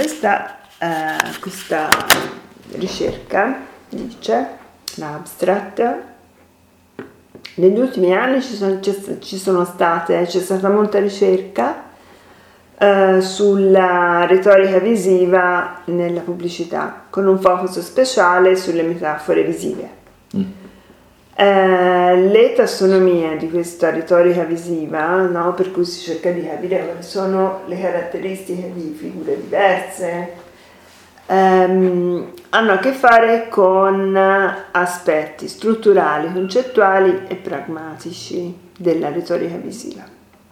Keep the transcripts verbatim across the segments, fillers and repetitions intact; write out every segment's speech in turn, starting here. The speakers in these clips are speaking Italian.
questa, eh, questa ricerca dice, l'abstract, negli ultimi anni ci sono, ci sono state, c'è stata molta ricerca eh, sulla retorica visiva nella pubblicità, con un focus speciale sulle metafore visive. Mm. Eh, le tassonomie di questa retorica visiva, no, per cui si cerca di capire quali sono le caratteristiche di figure diverse, ehm, hanno a che fare con aspetti strutturali, concettuali e pragmatici della retorica visiva.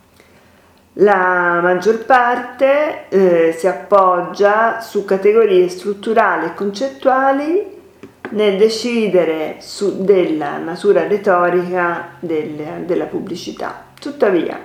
La maggior parte eh, si appoggia su categorie strutturali e concettuali nel decidere su della natura retorica del, della pubblicità. Tuttavia,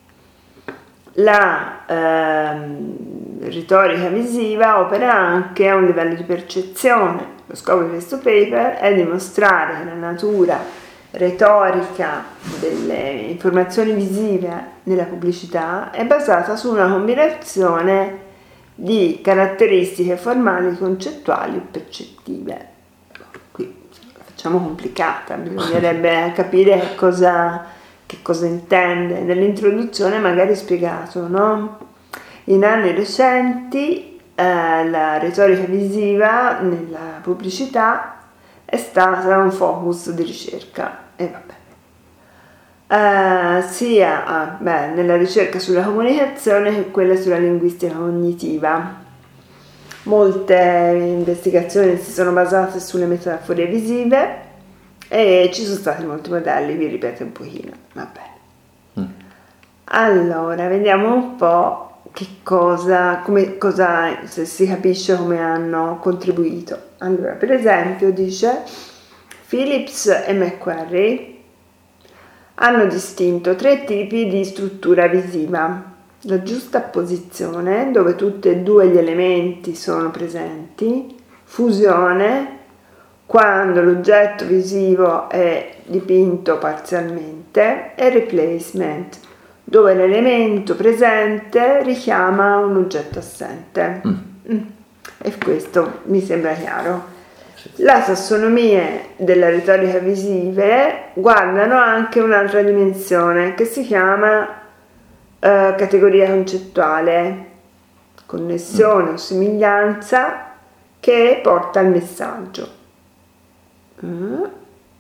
la ehm, retorica visiva opera anche a un livello di percezione. Lo scopo di questo paper è dimostrare che la natura retorica delle informazioni visive nella pubblicità è basata su una combinazione di caratteristiche formali, concettuali e percettive. Facciamo complicata, bisognerebbe capire cosa, che cosa intende. Nell'introduzione magari spiegato, no? In anni recenti eh, la retorica visiva nella pubblicità è stata un focus di ricerca e vabbè. Eh, sia ah, beh, nella ricerca sulla comunicazione che quella sulla linguistica cognitiva. Molte investigazioni si sono basate sulle metafore visive e ci sono stati molti modelli, vi ripeto un pochino, va bene. Mm. Allora, vediamo un po' che cosa, come, cosa, se si capisce come hanno contribuito. Allora, per esempio, dice Phillips e McQuarrie hanno distinto tre tipi di struttura visiva. La giusta posizione, dove tutti e due gli elementi sono presenti, fusione, quando l'oggetto visivo è dipinto parzialmente, e replacement, dove l'elemento presente richiama un oggetto assente. Mm. Mm. E questo mi sembra chiaro. Le tassonomie della retorica visive guardano anche un'altra dimensione che si chiama Uh, categoria concettuale, connessione o somiglianza che porta al messaggio. Uh.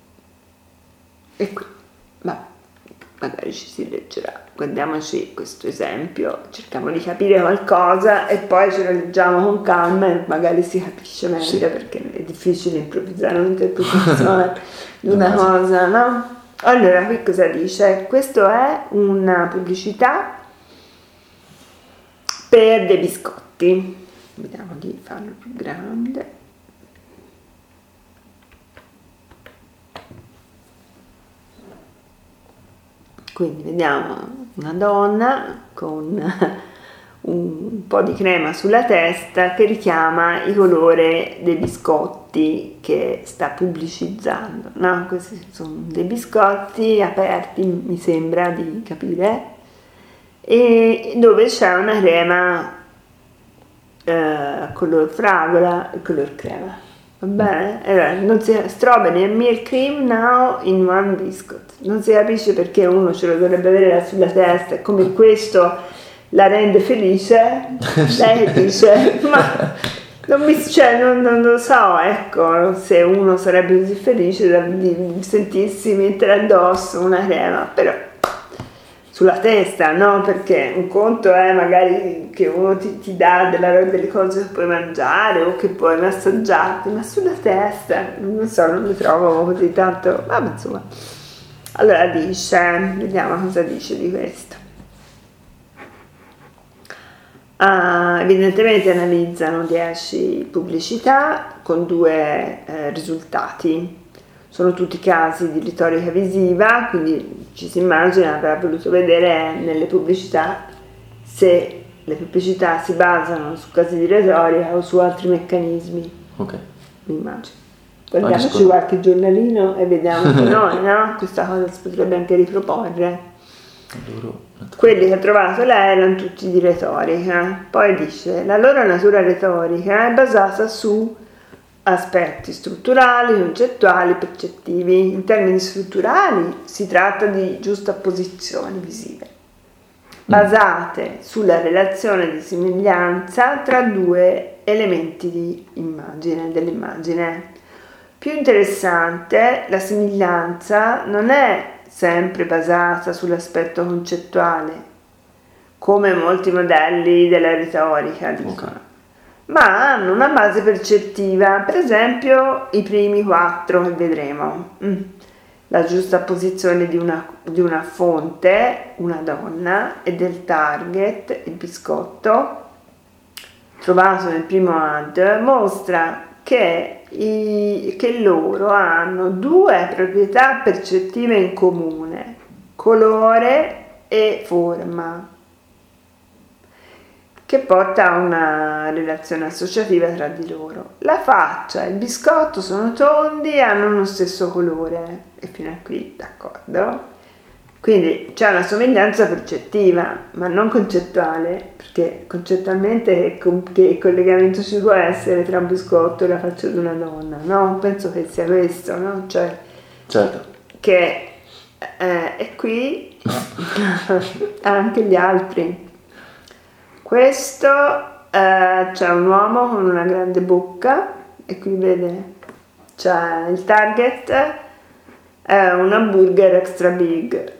E qui, ma magari ci si leggerà. Guardiamoci questo esempio, cerchiamo di capire qualcosa e poi ce lo leggiamo con calma e magari si capisce meglio, sì. Perché è difficile improvvisare un'interpretazione di una cosa, no? Allora, qui cosa dice? Questo è una pubblicità per dei biscotti. Vediamo di farlo più grande. Quindi vediamo una donna con un po' di crema sulla testa che richiama il colore dei biscotti che sta pubblicizzando, no? Questi sono dei biscotti aperti, mi sembra di capire, e dove c'è una crema eh, color fragola e color crema, va bene? Allora, non si, strawberry and milk cream now in one biscuit, non si capisce perché uno ce lo dovrebbe avere sulla testa e come questo la rende felice. Lei dice ma non mi cioè, non, non lo so, ecco, se uno sarebbe così felice di sentirsi mettere addosso una crema, però sulla testa, no? Perché un conto è magari che uno ti, ti dà della, delle cose che puoi mangiare o che puoi massaggiarti, ma sulla testa non so, non mi trovo così tanto, ma insomma. Allora dice, vediamo cosa dice di questo. Uh, evidentemente analizzano dieci pubblicità con due eh, risultati. Sono tutti casi di retorica visiva, quindi ci si immagina avrà voluto vedere nelle pubblicità se le pubblicità si basano su casi di retorica o su altri meccanismi. Ok. Mi immagino. Guardiamoci qualche giornalino e vediamo che noi, no? Questa cosa si potrebbe anche riproporre. Loro quelli che ha trovato lei erano tutti di retorica. Poi dice, la loro natura retorica è basata su aspetti strutturali, concettuali, percettivi. In termini strutturali si tratta di giustapposizioni visive, basate sulla relazione di somiglianza tra due elementi di immagine, dell'immagine. Più interessante, la somiglianza non è sempre basata sull'aspetto concettuale, come molti modelli della retorica dicono, okay, ma hanno una base percettiva, per esempio i primi quattro che vedremo. Mm. La giustapposizione di una, di una fonte, una donna, e del target, il biscotto, trovato nel primo ad, mostra che, i, che loro hanno due proprietà percettive in comune, colore e forma, che porta a una relazione associativa tra di loro. La faccia e il biscotto sono tondi e hanno lo stesso colore, e fino a qui d'accordo. Quindi c'è una somiglianza percettiva, ma non concettuale, perché concettualmente che collegamento ci può essere tra un biscotto e la faccia di una donna? No, penso che sia questo, no? Cioè, certo, che eh, e qui anche gli altri. Questo eh, c'è un uomo con una grande bocca, e qui vede, c'è il target, è un hamburger extra big.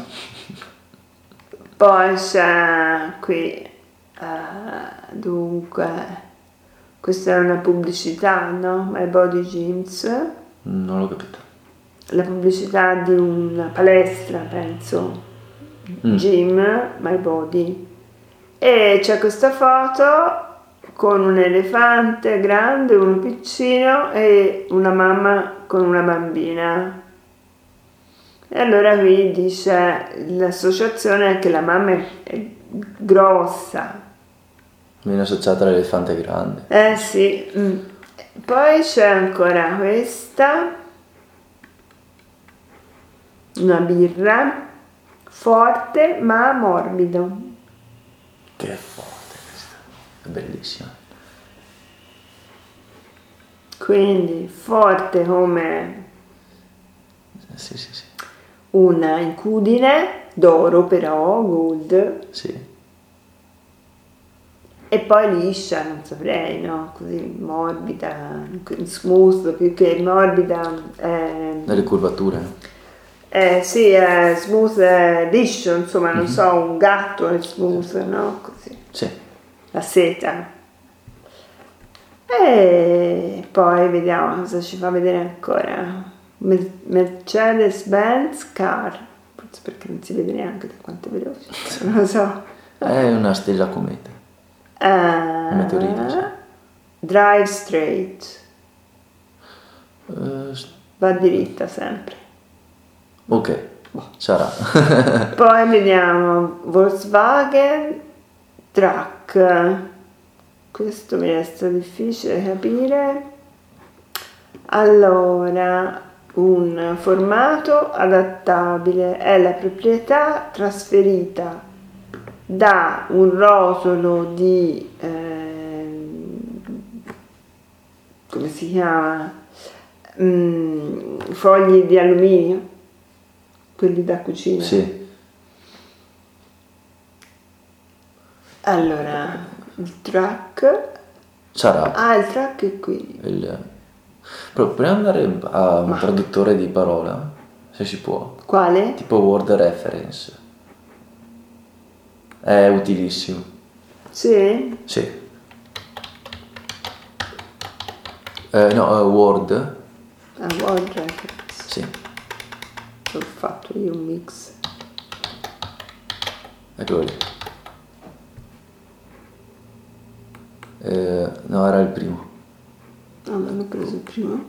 Poi c'è qui, uh, dunque, questa è una pubblicità, no? My Body Gyms. Non l'ho capito. La pubblicità di una palestra, penso. Mm. Gym, My Body. E c'è questa foto con un elefante grande, uno piccino e una mamma con una bambina. E allora qui dice, l'associazione è che la mamma è grossa. Viene associata all'elefante grande. Eh sì. Mm. Poi c'è ancora questa, una birra, forte ma morbido. Che forte questa, è bellissima. Quindi forte come... Sì, sì, sì. Una incudine d'oro, però gold, sì, e poi liscia, non saprei, no? Così morbida, smooth, più che morbida. Eh, delle curvature. Eh, sì, è smooth, è liscio, insomma, non mm-hmm. so, un gatto è smooth, no? Così. Sì. La seta. E poi vediamo cosa ci fa vedere ancora. Mercedes-Benz car, forse perché non si vede neanche da quanto è veloce, non lo so. È una stella cometa. Uh, un meteorite, sì. Drive straight. Uh, Va diritta sempre. Ok, sarà. Poi vediamo Volkswagen Truck. Questo mi resta difficile capire. Allora, un formato adattabile è la proprietà trasferita da un rotolo di eh, come si chiama? Mm, fogli di alluminio, quelli da cucina. Sì. Allora, il truck sarà. Ah, il truck è qui. Il... Però prima di andare a un Ma. traduttore di parola, se si può. Quale? Tipo word reference. È utilissimo. Sì? Sì. Eh, no, uh, word. Ah, word reference. Sì. Ho fatto io un mix. Eccolo lì. Eh, no, era il primo. Ah, non ho preso il primo.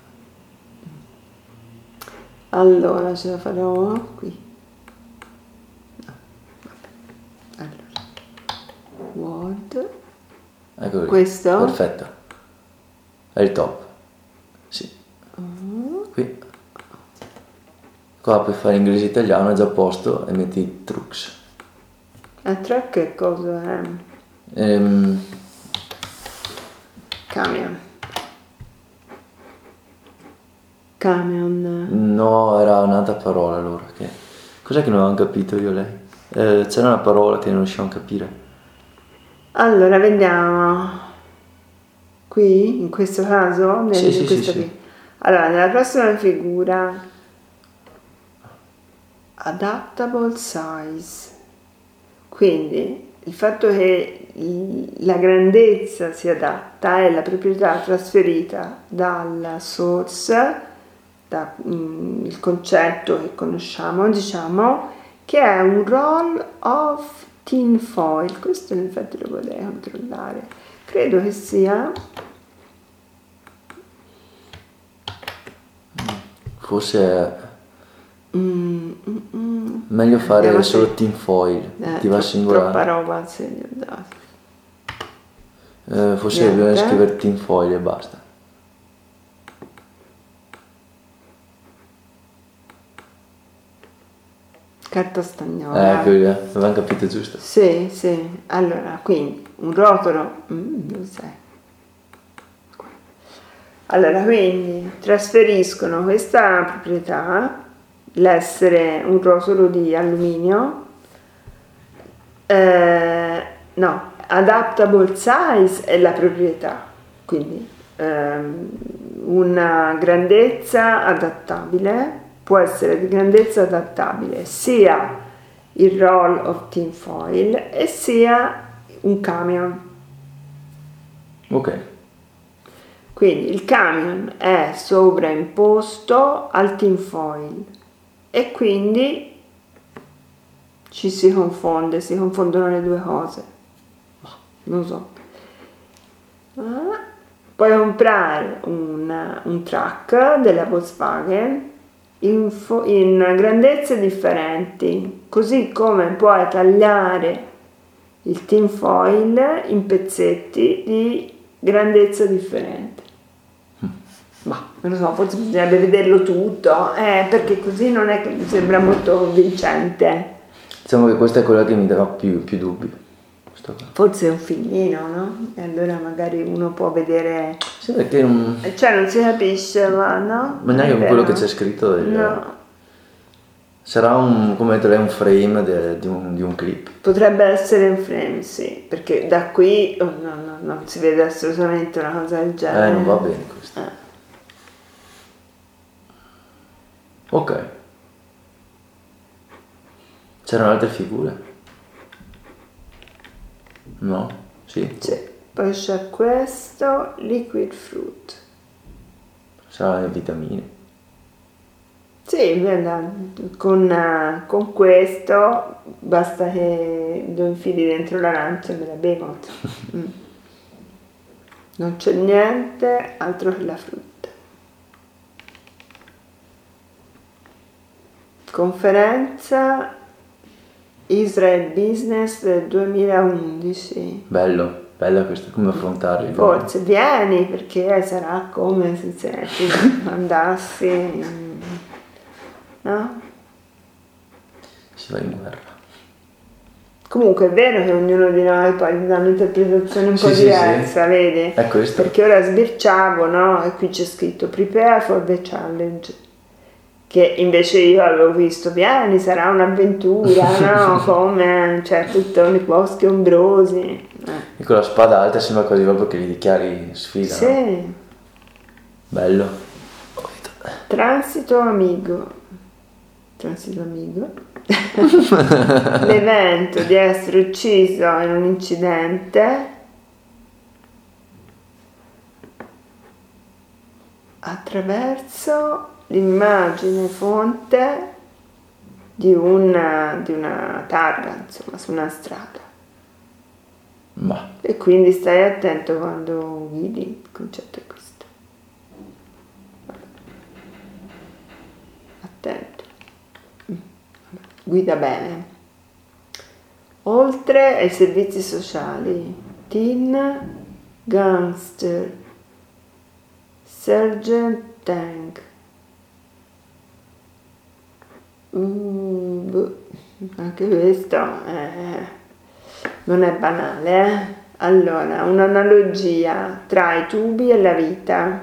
Allora ce la farò qui. No, vabbè. Allora, Word. Eccolo lì. Questo? Perfetto. È il top. Sì. Uh. Qui. Qua puoi fare inglese e italiano, è già a posto, e metti trucks. A truck che cosa è? Ehm, Camion. Camion. no, era un'altra parola allora. Che... Cos'è che non avevamo capito io e lei? Eh, c'era una parola che non riuscivamo a capire. Allora, vediamo. Qui, in questo caso, nel, Sì, in sì, questa sì, qui. sì. Allora, nella prossima figura, adaptable size. Quindi il fatto che il- la grandezza si adatta è la proprietà trasferita dal source, da, mm, il concetto che conosciamo, diciamo, che è un roll of tin foil. Questo in effetti lo vorrei controllare. Credo che sia Forse mm, mm, mm. è meglio fare Andiamo a solo se- tinfoil, eh, ti va tro- singolare. troppa roba se gli ho dato. Eh, forse Niente. bisogna scrivere tinfoil e basta. Carta stagnola. Eh, che avevamo capito giusto. Sì, sì. Allora, quindi un rotolo. Mm, lo sai. Allora, quindi trasferiscono questa proprietà, l'essere un rotolo di alluminio, eh, no, adaptable size è la proprietà, quindi ehm, una grandezza adattabile, può essere di grandezza adattabile sia il roll of tin foil e sia un camion. Ok. Quindi il camion è sovraimposto al tin foil e quindi ci si confonde, si confondono le due cose. Ma non so. Ah, puoi comprare un, un truck della Volkswagen in, fo- in grandezze differenti, così come puoi tagliare il tin foil in pezzetti di grandezza differente. Ma non lo so, forse bisognerebbe vederlo tutto, eh, perché così non è che mi sembra molto convincente. Diciamo che questa è quella che mi dà più, più dubbi. Questo qua. Forse è un figlino, no? E allora magari uno può vedere. Sì, perché non... Cioè non si capisce, ma no? Ma neanche È con quello vero? che c'è scritto del- No. sarà un, come detto lei, un frame de- di, un, di un clip. Potrebbe essere un frame, sì, perché da qui oh, no, no, non si vede assolutamente una cosa del genere. Eh, non va bene questo. Eh. Ok. C'erano altre figure? No? Sì? Sì. Poi c'è questo, liquid fruit. Saranno le vitamine. Sì, bella, con, eh, con questo basta che lo infili dentro l'arancia e me la bevo. Mm. Non c'è niente altro che la frutta. Conferenza Israel Business del duemilaundici. Bello, bella questa, come affrontare. Forse vieni perché sarà come se, se tu andassi, mm, no? Si va in guerra. Comunque è vero che ognuno di noi poi dà un'interpretazione un Sì, po' sì, diversa, sì. vedi? È questo. Perché ora sbirciavo, no? E qui c'è scritto Prepare for the challenge. Che invece io avevo visto, vieni, sarà un'avventura, no? Come, cioè, tutti i boschi ombrosi. Eh. E con la spada alta sembra quasi proprio che li dichiari sfida. Sì. No? Bello. Transito amigo. Transito amigo. L'evento di essere ucciso in un incidente attraverso l'immagine fonte di una, di una targa, insomma, su una strada. Ma. E quindi stai attento quando guidi, il concetto è questo. Attento. Guida bene. Oltre ai servizi sociali, teen, gangster, sergeant tank. Uh, boh, anche questo è non è banale, eh? Allora, un'analogia tra i tubi e la vita.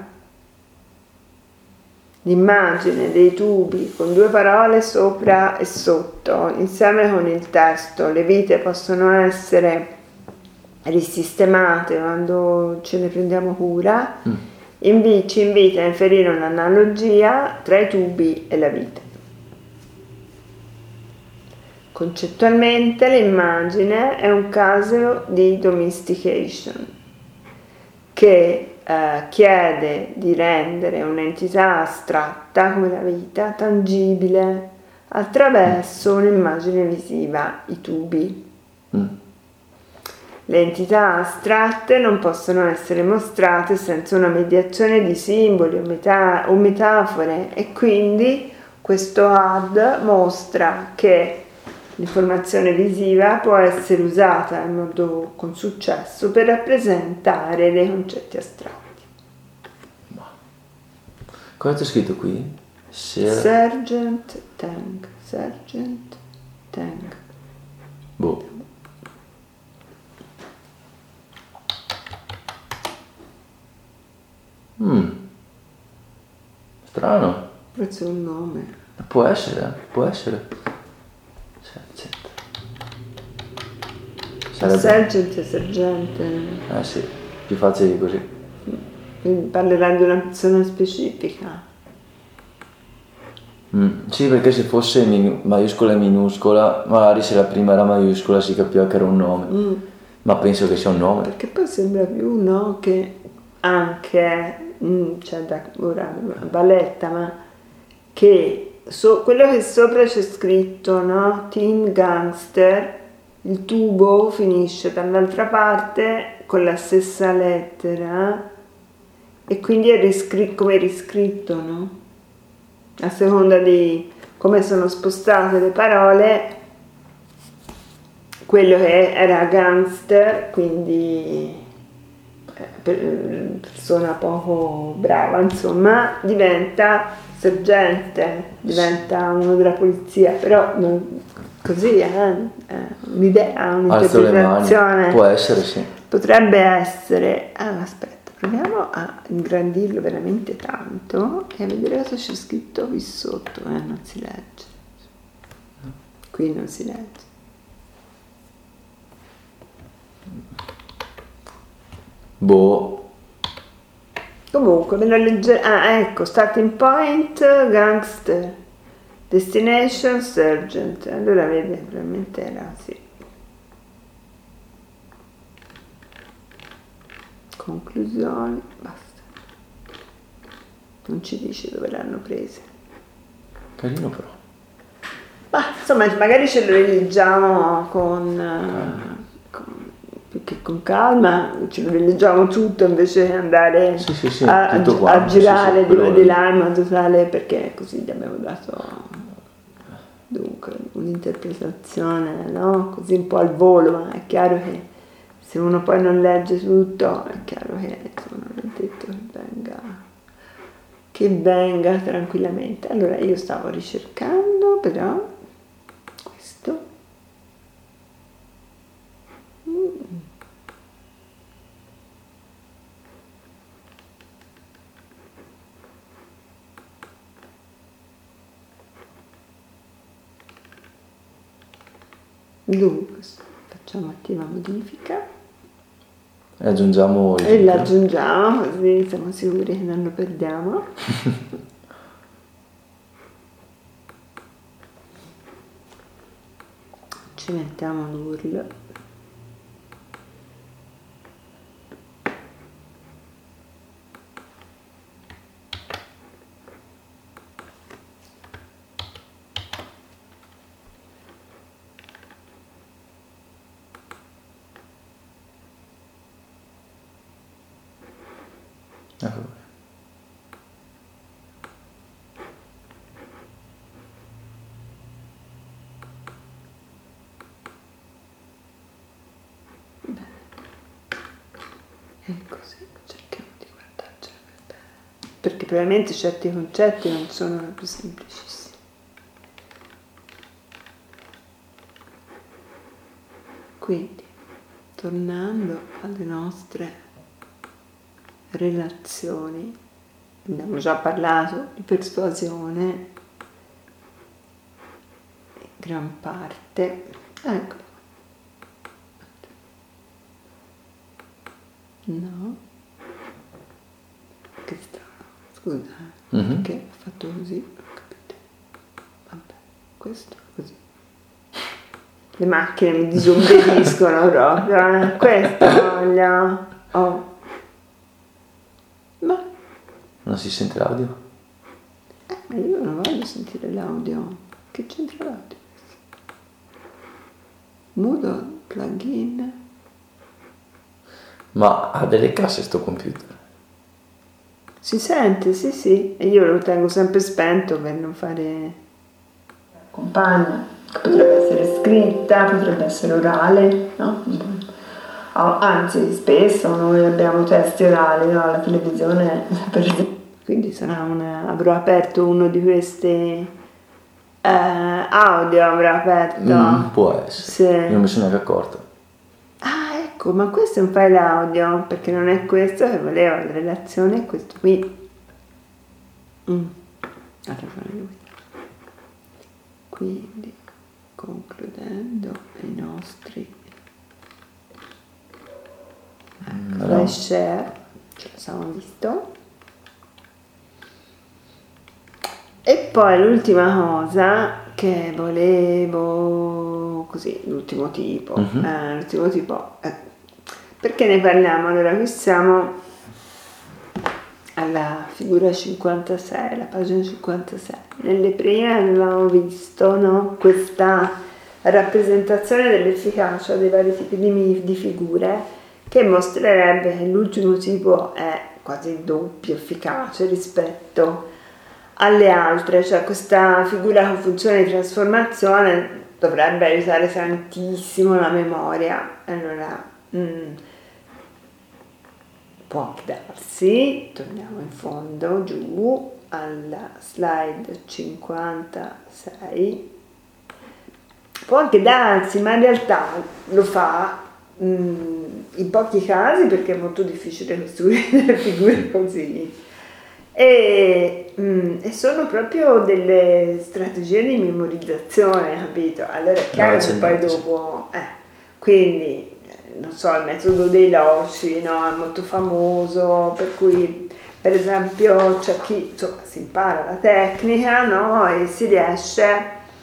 L'immagine dei tubi con due parole sopra e sotto, insieme con il testo. Le vite possono essere risistemate quando ce ne prendiamo cura. Mm. Invi- ci invita a inferire un'analogia tra i tubi e la vita. Concettualmente l'immagine è un caso di domestication che eh, chiede di rendere un'entità astratta come la vita tangibile attraverso un'immagine visiva, i tubi. Mm. Le entità astratte non possono essere mostrate senza una mediazione di simboli o, meta- o metafore, e quindi questo ad mostra che l'informazione visiva può essere usata in modo con successo per rappresentare dei concetti astratti. Cosa c'è scritto qui? Ser- Sergeant Tang. Sergeant Tang. Boh. Mm. Strano. Forse è un nome. Può essere, può essere. Sarebbe... Sergeant e sergente. Eh sì, più facile di così. Quindi parlerai di una persona specifica. Mm, sì, perché se fosse min- maiuscola e minuscola, magari se la prima era maiuscola si capiva che era un nome. Mm. Ma penso che sia un nome. Perché poi sembra più, no, che anche, mm, cioè da ora Valletta, ma che so, quello che sopra c'è scritto, no, Teen Gangster, il tubo finisce dall'altra parte con la stessa lettera e quindi è riscritto, come è riscritto, no? A seconda di come sono spostate le parole, quello che era gangster, quindi persona poco brava, insomma, diventa sergente, diventa uno della polizia, però non, così è eh, un'idea, un'interpretazione. Può essere, sì. Potrebbe essere, ah, aspetta, proviamo a ingrandirlo veramente tanto e a vedere cosa c'è scritto qui sotto, eh, non si legge. Qui non si legge. Boh. Comunque, me lo legge... Ah, ecco, starting point, gangster, destination, sergeant. Allora, vede, probabilmente era, sì. Conclusioni, basta. Non ci dice dove l'hanno prese. Carino però. Ma, insomma, magari ce lo rileggiamo con... Uh, più che con calma, ce lo rileggiamo tutto invece di andare sì, sì, sì, a, a, quanto, a girare sì, sì, di, di là in modo tale, perché così gli abbiamo dato dunque un'interpretazione, no? Così un po' al volo, ma è chiaro che se uno poi non legge tutto è chiaro che insomma, non è detto che venga, che venga tranquillamente. Allora io stavo ricercando però questo. Mm. Dunque, facciamo attiva modifica e aggiungiamo e l'aggiungiamo così siamo sicuri che non lo perdiamo. Ci mettiamo l'U R L. Ecco. Bene. E così cerchiamo di guardarci bene, perché probabilmente certi concetti non sono più semplicissimi. Quindi tornando alle nostre relazioni, abbiamo già parlato di persuasione, gran parte, ecco, no, che strano, scusa, Mhm. perché ho fatto così, ho capito, vabbè, questo così. Le macchine mi disobbediscono proprio, eh. Questo voglio. Oh. Ma Non si sente l'audio? eh, ma io non voglio sentire l'audio. Che c'entra l'audio? Moodle, plugin. Ma ha delle casse sto computer. Si sente, sì, sì. E io lo tengo sempre spento per non fare compagna. Potrebbe essere scritta, potrebbe essere orale, no? Ah, anzi, spesso noi abbiamo testi orali, no? La televisione, per esempio. Quindi sarà una, avrò aperto uno di questi eh, audio, avrò aperto. Mm, può essere. Sì. Io non mi sono neanche accorto. Ah, ecco, ma questo è un file audio, perché non è questo che voleva la relazione, è questo qui. Mm. Ha ragione lui. Quindi, concludendo i nostri Mm, flash no. share, ce lo siamo visto. E poi l'ultima cosa che volevo, così, l'ultimo tipo, Mhm. eh, l'ultimo tipo, eh, perché ne parliamo? Allora, qui siamo alla figura cinquantasei, la pagina cinquantasei. Nelle prime avevamo visto, no, questa rappresentazione dell'efficacia dei vari tipi di, mi- di figure che mostrerebbe che l'ultimo tipo è quasi doppio efficace rispetto alle altre, cioè questa figura con funzione di trasformazione dovrebbe aiutare tantissimo la memoria. Allora, mm, può darsi, torniamo in fondo giù alla slide cinquantasei, può anche darsi, ma in realtà lo fa mm, in pochi casi perché è molto difficile costruire delle figure così. E, mm, e sono proprio delle strategie di memorizzazione, capito? Allora è chiaro No, che c'è poi niente, sì. dopo, eh, quindi, eh, non so, il metodo dei loci, no? È molto famoso, per cui, per esempio, c'è chi, insomma, si impara la tecnica, no? E si riesce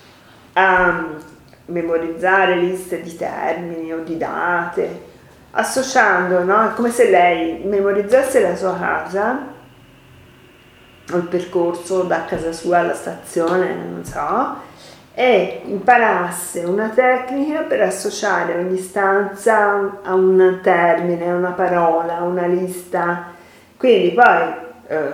a memorizzare liste di termini o di date, associando, no? È come se lei memorizzasse la sua casa o il percorso da casa sua alla stazione, non so, e imparasse una tecnica per associare ogni stanza a un termine, a una parola, a una lista. Quindi poi eh,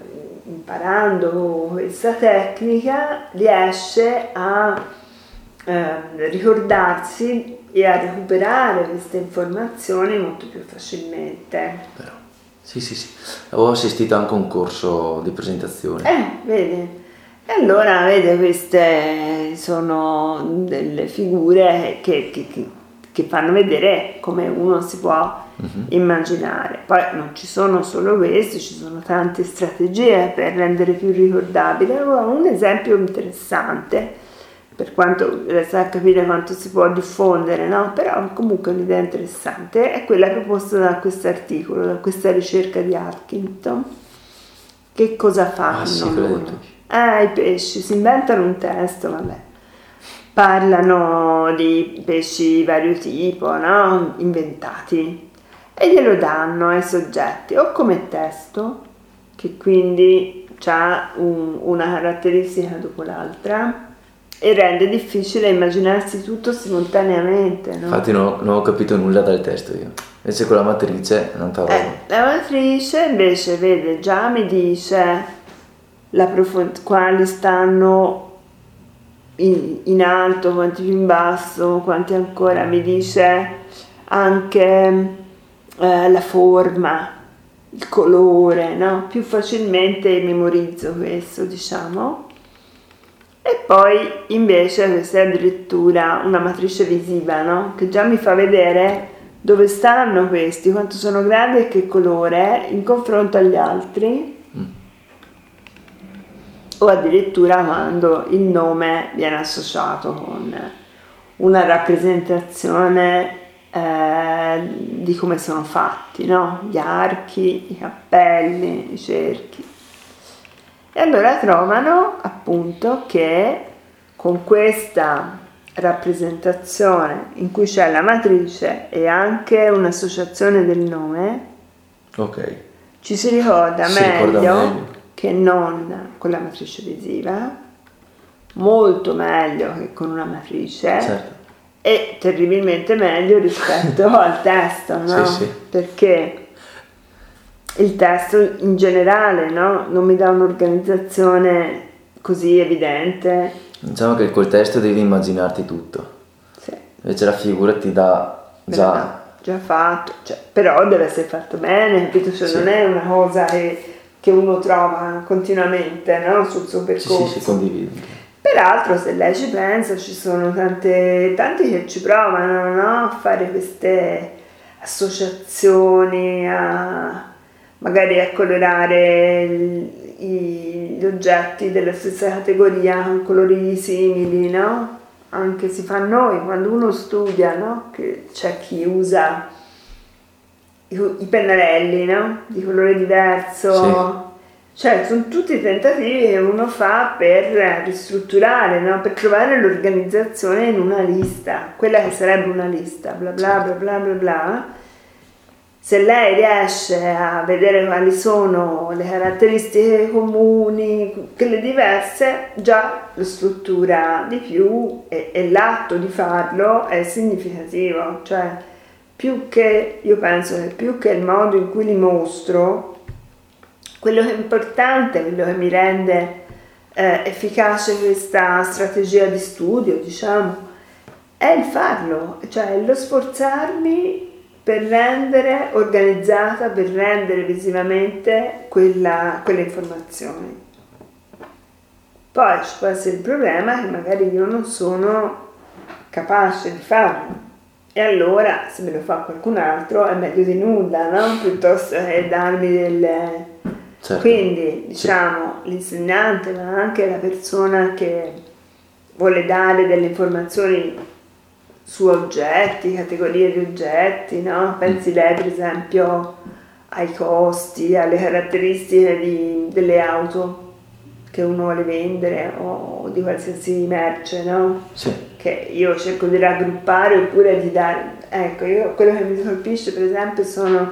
imparando questa tecnica riesce a eh, ricordarsi e a recuperare queste informazioni molto più facilmente. Però. Sì, sì, sì. Avevo assistito anche a un corso di presentazione. Eh, vedi? E allora, vede, queste sono delle figure che, che- che- che fanno vedere come uno si può Mhm. immaginare. Poi non ci sono solo queste, ci sono tante strategie per rendere più ricordabile. Avevo un esempio interessante, per quanto resta a capire quanto si può diffondere, no? Però comunque un'idea interessante è quella proposta da questo articolo, da questa ricerca di Atkinson. Che cosa fanno Ah, sì, quella dei loro? pesci. Eh, i pesci, si inventano un testo, vabbè. Parlano di pesci vario tipo, no? Inventati. E glielo danno ai soggetti, o come testo, che quindi ha un- una caratteristica dopo l'altra, e rende difficile immaginarsi tutto simultaneamente, no? Infatti non ho, non ho capito nulla dal testo io. Invece con la matrice non t'avevo. Eh, la matrice invece, vede, già mi dice la profond- quali stanno in, in alto, quanti più in basso, quanti ancora, mi dice anche eh, la forma, il colore, no? Più facilmente memorizzo questo, diciamo. E poi invece questa è addirittura una matrice visiva, no? Che già mi fa vedere dove stanno questi, quanto sono grandi e che colore in confronto agli altri, mm. o addirittura quando il nome viene associato con una rappresentazione eh, di come sono fatti, no? Gli archi, i cappelli, i cerchi. E allora trovano appunto che con questa rappresentazione in cui c'è la matrice e anche un'associazione del nome, ok, ci si ricorda, si meglio, ricorda meglio che non con la matrice visiva, molto meglio che con una matrice, certo. e terribilmente meglio rispetto al testo, no? Sì, sì. Perché il testo in generale, no? Non mi dà un'organizzazione così evidente. Diciamo che col testo devi immaginarti tutto, Sì. Invece la figura ti dà già... No, già fatto, cioè, però deve essere fatto bene, capito? Cioè, sì. Non è una cosa che, che uno trova continuamente, no? Sul suo percorso. Sì, sì, sì, condivido. Peraltro, se lei ci pensa, ci sono tante, tanti che ci provano, no? A fare queste associazioni, a magari a colorare il, gli oggetti della stessa categoria con colori simili, no? Anche si fa noi quando uno studia, no? Che c'è chi usa i, i pennarelli, no? Di colore diverso, sì. Cioè sono tutti tentativi che uno fa per ristrutturare, no? Per trovare l'organizzazione in una lista, quella che sarebbe una lista, bla bla bla bla bla bla. Se lei riesce a vedere quali sono le caratteristiche comuni, quelle diverse, già lo struttura di più e, e l'atto di farlo è significativo. Cioè, più che, io penso che più che il modo in cui li mostro, quello che è importante, quello che mi rende eh, efficace questa strategia di studio, diciamo, è il farlo, cioè lo sforzarmi per rendere organizzata, per rendere visivamente quella, quelle informazioni. Poi ci può essere il problema che magari io non sono capace di farlo, e allora se me lo fa qualcun altro è meglio di nulla, no? Piuttosto che darmi delle... Certo. Quindi diciamo sì. L'insegnante, ma anche la persona che vuole dare delle informazioni su oggetti, categorie di oggetti, no? Pensi lei per esempio ai costi, alle caratteristiche di, delle auto che uno vuole vendere o di qualsiasi merce, no? Sì. Che io cerco di raggruppare oppure di dare... Ecco, io, quello che mi colpisce per esempio sono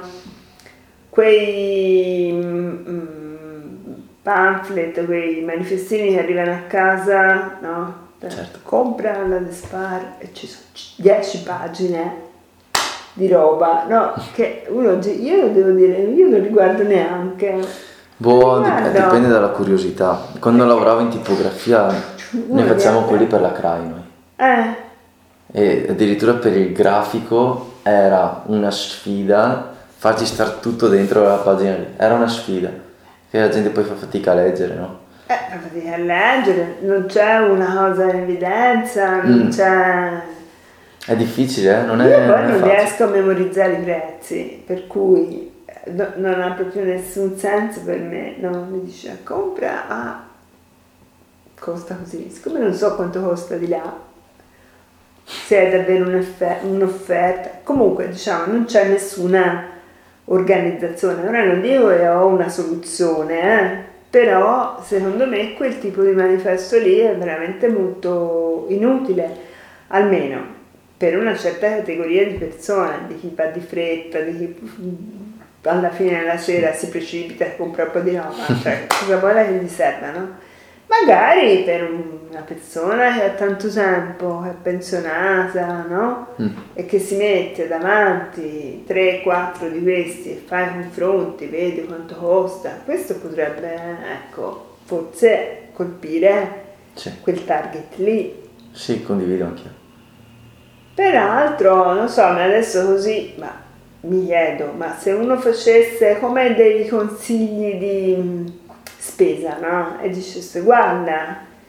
quei mm, pamphlet, quei manifestini che arrivano a casa, no? Certo. Compra la Despar e ci sono dieci pagine di roba, no? Che uno, io devo dire, io non li guardo neanche. Boh, dip- dipende dalla curiosità. Quando Perché? lavoravo in tipografia noi facciamo quelli per la C R A I noi. Eh. E addirittura per il grafico era una sfida farci star tutto dentro la pagina lì. Era una sfida che la gente poi fa fatica a leggere, no? Eh, fatica a leggere, non c'è una cosa in evidenza, non mm. c'è... È difficile, eh? Non è Io poi non, non è riesco a memorizzare i prezzi, per cui no, non ha proprio nessun senso per me, no? Mi dice compra a... Ah, costa così, siccome non so quanto costa di là, se è davvero un'offerta, un'offerta. Comunque diciamo non c'è nessuna organizzazione, ora non dico che ho una soluzione, eh? Però secondo me quel tipo di manifesto lì è veramente molto inutile, almeno per una certa categoria di persone, di chi va di fretta, di chi alla fine della sera si precipita e compra un po' di roba, cioè cosa vuole che gli serva, no? Magari per una persona che ha tanto tempo, che è pensionata, no? Mm. E che si mette davanti tre quattro di questi e fa i confronti, vede quanto costa, questo potrebbe, ecco, forse colpire sì. quel target lì. Sì, condivido anch'io. Peraltro, non so, ma adesso così, ma mi chiedo, ma se uno facesse come dei consigli di spesa, no? E dicesse guarda,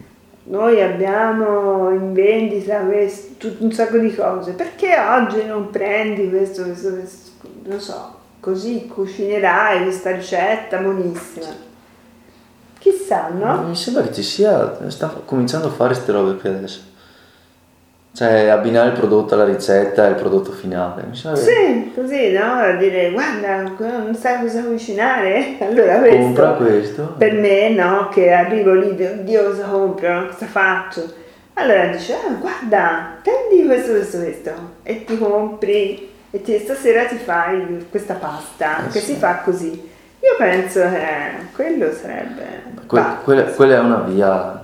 noi abbiamo in vendita questo, tutto un sacco di cose, perché oggi non prendi questo, questo, questo, non so, così cucinerai questa ricetta buonissima. Chissà, no? Mi sembra che ci sia, sta cominciando a fare queste robe qui adesso. Cioè abbinare il prodotto alla ricetta e il prodotto finale. Mi sembra che... Sì, così, no? A dire, guarda, non sai cosa cucinare? Allora questo, compra questo. Per me, no? Che arrivo lì, oddio cosa compro, cosa faccio? Allora dice, ah, guarda, prendi questo, questo, questo, e ti compri, e ti, stasera ti fai questa pasta, eh che sì. si fa così. Io penso che quello sarebbe... Que- quella, quella è una via...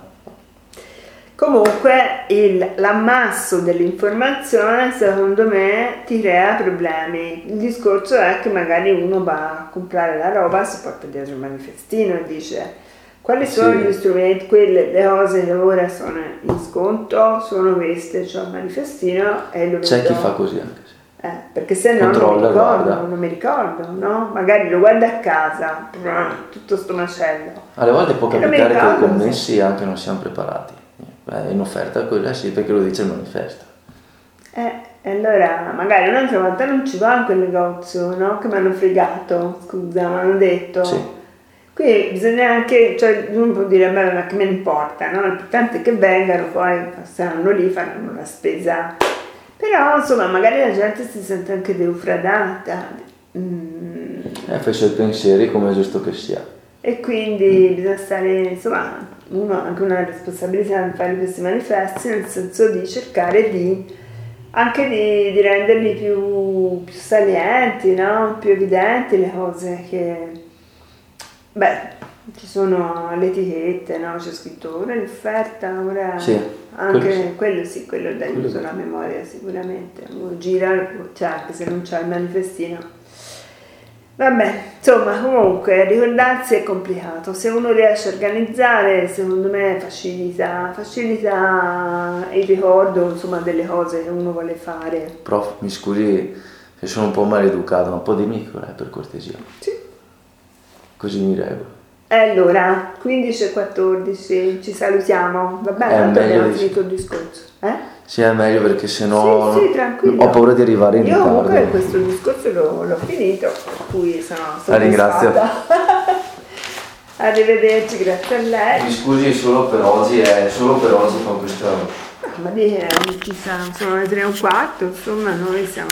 Comunque il, l'ammasso dell'informazione secondo me ti crea problemi. Il discorso è che magari uno va a comprare la roba, si porta dietro il manifestino e dice quali sono sì. gli strumenti, quelle, le cose che ora sono in sconto, sono queste, c'ho il manifestino e lo C'è vedo. chi fa così anche. Eh, perché se no non mi Controlla, ricordo, guarda. non mi ricordo, no? Magari lo guarda a casa, tutto sto macello. Alle volte può E non mi capitare che i ricordo, commessi anche non siamo preparati. Beh, in offerta quella sì, perché lo dice il manifesto. Eh, e allora magari un'altra volta non ci va in quel negozio, no? Che mi hanno fregato, scusa, mi hanno detto. Sì. Qui bisogna anche, cioè uno può dire, beh, ma che me ne importa, no? L'importante è che vengano, poi passeranno lì, faranno la spesa. Però insomma magari la gente si sente anche defraudata. Mm. E fai i suoi pensieri come è giusto che sia. E quindi bisogna stare, insomma, uno ha anche una responsabilità di fare questi manifesti, nel senso di cercare di anche di, di renderli più, più salienti, no? Più evidenti le cose che, beh, ci sono le etichette, no? C'è scritto ora l'offerta, ora Sì, anche quello sì. quello sì, quello dà aiuto alla memoria sicuramente. Uno gira, cioè anche se non c'è il manifestino. Vabbè, insomma, comunque ricordarsi è complicato. Se uno riesce a organizzare, secondo me facilita, facilita il ricordo, insomma, delle cose che uno vuole fare. Prof, mi scusi se sono un po' maleducato, ma può dirmi che ora è per cortesia? Sì. Così mi regolo. E allora, quindici e quattordici, ci salutiamo, va bene? È Tanto meglio abbiamo di- finito il discorso, eh? Sì, è meglio perché sennò Sì, sì, tranquillo. ho paura di arrivare in Io ritardo. comunque questo discorso l'ho, l'ho finito, per cui sono La ringrazio. soddisfatta. Arrivederci, grazie a lei. Mi scusi solo per oggi, è solo per oggi con questa... Ma di, eh, ci sa, sono le tre e un quarto, insomma noi siamo